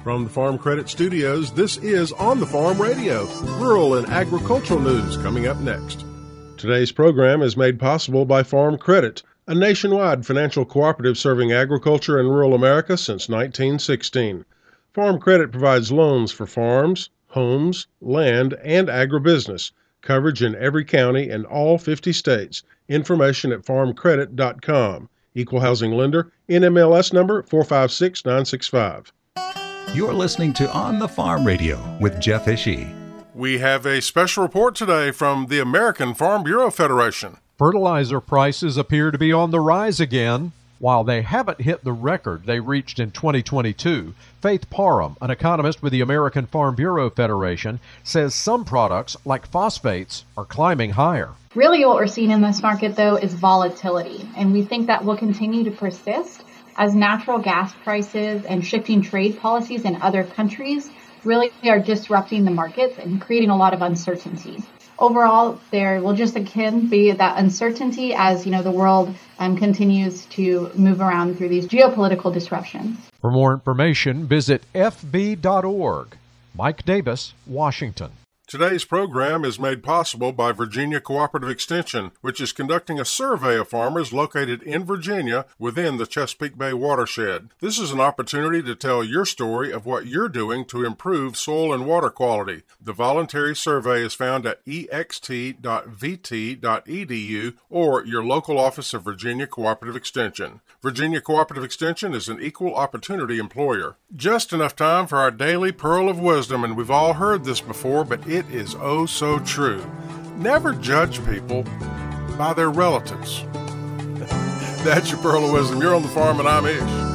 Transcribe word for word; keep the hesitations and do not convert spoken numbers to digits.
From the Farm Credit Studios, this is On the Farm Radio, rural and agricultural news coming up next. Today's program is made possible by Farm Credit, a nationwide financial cooperative serving agriculture and rural America since nineteen sixteen. Farm Credit provides loans for farms, homes, land, and agribusiness. Coverage in every county and all fifty states. Information at farm credit dot com. Equal housing lender, N M L S number four five six nine six five. You're listening to On the Farm Radio with Jeff Ishii. We have a special report today from the American Farm Bureau Federation. Fertilizer prices appear to be on the rise again. While they haven't hit the record they reached in twenty twenty-two, Faith Parham, an economist with the American Farm Bureau Federation, says some products, like phosphates, are climbing higher. Really what we're seeing in this market, though, is volatility, and we think that will continue to persist as natural gas prices and shifting trade policies in other countries really are disrupting the markets and creating a lot of uncertainty. Overall, there will just again be that uncertainty as, you know, the world um, continues to move around through these geopolitical disruptions. For more information, visit f b dot org. Mike Davis, Washington. Today's program is made possible by Virginia Cooperative Extension, which is conducting a survey of farmers located in Virginia within the Chesapeake Bay watershed. This is an opportunity to tell your story of what you're doing to improve soil and water quality. The voluntary survey is found at e x t dot v t dot e d u or your local office of Virginia Cooperative Extension. Virginia Cooperative Extension is an equal opportunity employer. Just enough time for our daily pearl of wisdom, and we've all heard this before, but it is oh so true. Never judge people by their relatives. That's your pearl of wisdom. You're on the farm, and I'm Ish.